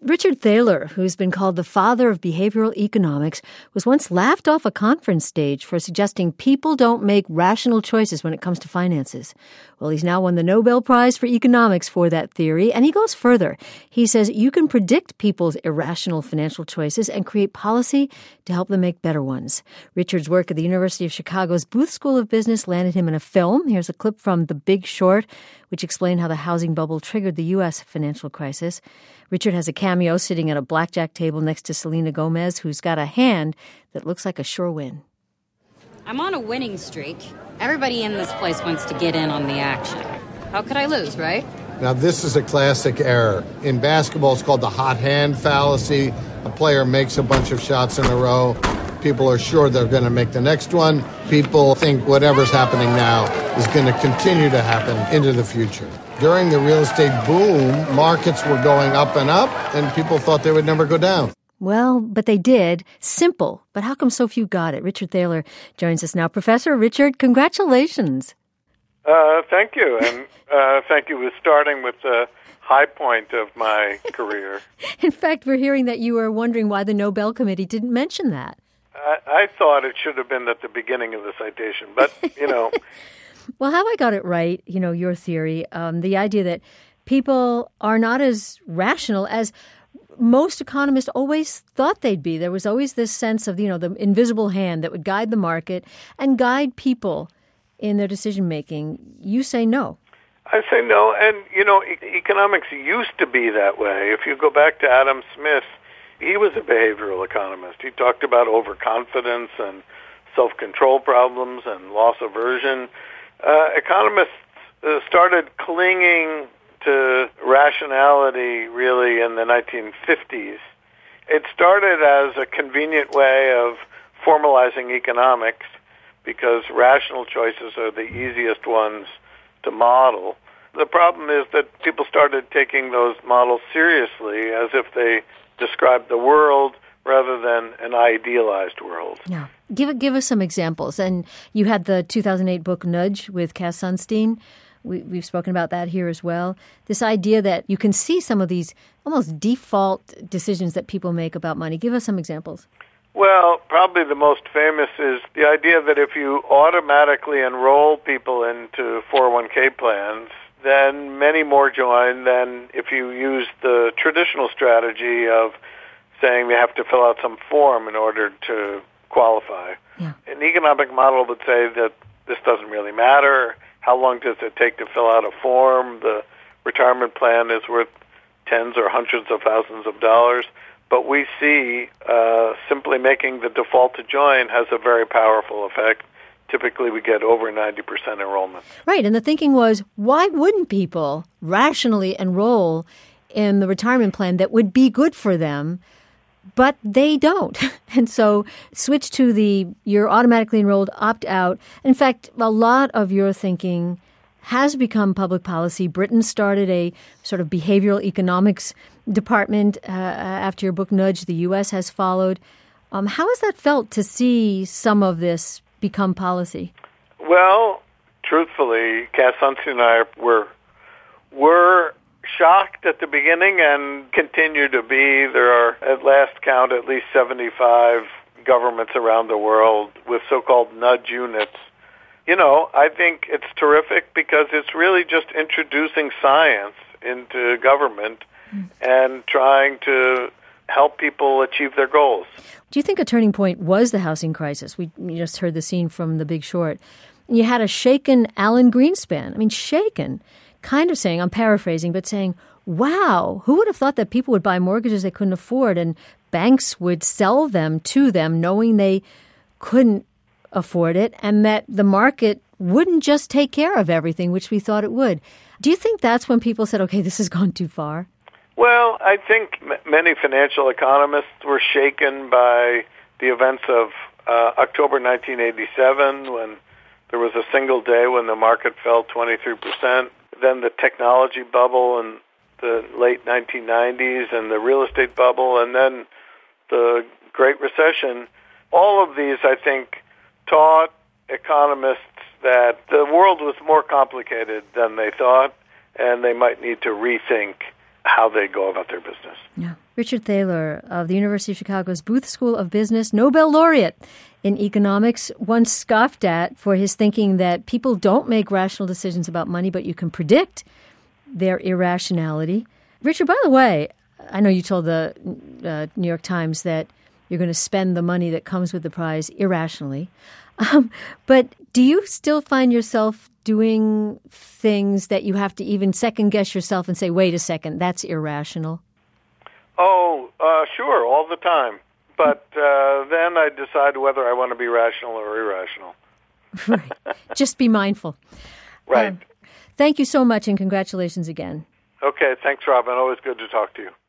Richard Thaler, who's been called the father of behavioral economics, was once laughed off a conference stage for suggesting people don't make rational choices when it comes to finances. Well, he's now won the Nobel Prize for Economics for that theory, and he goes further. He says you can predict people's irrational financial choices and create policy to help them make better ones. Richard's work at the University of Chicago's Booth School of Business landed him in a film. Here's a clip from The Big Short, which explained how the housing bubble triggered the U.S. financial crisis. Richard has a cameo sitting at a blackjack table next to Selena Gomez, who's got a hand that looks like a sure win. I'm on a winning streak. Everybody in this place wants to get in on the action. How could I lose, right? Now, this is a classic error. In basketball, it's called the hot hand fallacy. A player makes a bunch of shots in a row. People are sure they're going to make the next one. People think whatever's happening now is going to continue to happen into the future. During the real estate boom, markets were going up, and people thought they would never go down. Well, but they did. Simple. But how come so few got it? Richard Thaler joins us now. Professor Richard, congratulations. Thank you. And thank you for starting with the high point of my career. In fact, we're hearing that you were wondering why the Nobel Committee didn't mention that. I thought it should have been at the beginning of the citation, but, Well, have I got it right, your theory, the idea that people are not as rational as most economists always thought they'd be. There was always this sense of, the invisible hand that would guide the market and guide people in their decision-making. You say no. I say no, and, economics used to be that way. If you go back to Adam Smith, he was a behavioral economist. He talked about overconfidence and self-control problems and loss aversion. Economists started clinging to rationality really in the 1950s. It started as a convenient way of formalizing economics because rational choices are the easiest ones to model. The problem is that people started taking those models seriously as if they described the world rather than an idealized world. Yeah. Give us some examples. And you had the 2008 book Nudge with Cass Sunstein. We've spoken about that here as well. This idea that you can see some of these almost default decisions that people make about money. Give us some examples. Well, probably the most famous is the idea that if you automatically enroll people into 401k plans, then many more join than if you use the traditional strategy of saying they have to fill out some form in order to qualify. Yeah. An economic model would say that this doesn't really matter. How long does it take to fill out a form? The retirement plan is worth tens or hundreds of thousands of dollars. But we see simply making the default to join has a very powerful effect. Typically, we get over 90% enrollment. Right, and the thinking was, why wouldn't people rationally enroll in the retirement plan that would be good for them, but they don't? And so switch to you're automatically enrolled, opt out. In fact, a lot of your thinking has become public policy. Britain started a sort of behavioral economics department after your book Nudge. The U.S. has followed. How has that felt to see some of this become policy? Well, truthfully, Cass Sunstein and I were shocked at the beginning and continue to be. There are, at last count, at least 75 governments around the world with so-called nudge units. I think it's terrific because it's really just introducing science into government and trying to help people achieve their goals. Do you think a turning point was the housing crisis? We just heard the scene from The Big Short. You had a shaken Alan Greenspan. I mean, shaken, kind of saying, I'm paraphrasing, but saying, wow, who would have thought that people would buy mortgages they couldn't afford and banks would sell them to them knowing they couldn't afford it and that the market wouldn't just take care of everything, which we thought it would. Do you think that's when people said, okay, this has gone too far? Well, I think many financial economists were shaken by the events of October 1987 when there was a single day when the market fell 23%, then the technology bubble in the late 1990s and the real estate bubble, and then the Great Recession. All of these, I think, taught economists that the world was more complicated than they thought, and they might need to rethink how they go about their business. Yeah. Richard Thaler of the University of Chicago's Booth School of Business, Nobel laureate in economics, once scoffed at for his thinking that people don't make rational decisions about money, but you can predict their irrationality. Richard, by the way, I know you told the New York Times that you're going to spend the money that comes with the prize irrationally. But do you still find yourself doing things that you have to even second-guess yourself and say, wait a second, that's irrational? Oh, sure, all the time. But then I decide whether I want to be rational or irrational. Right. Just be mindful. Right. Thank you so much, and congratulations again. Okay, thanks, Robin. Always good to talk to you.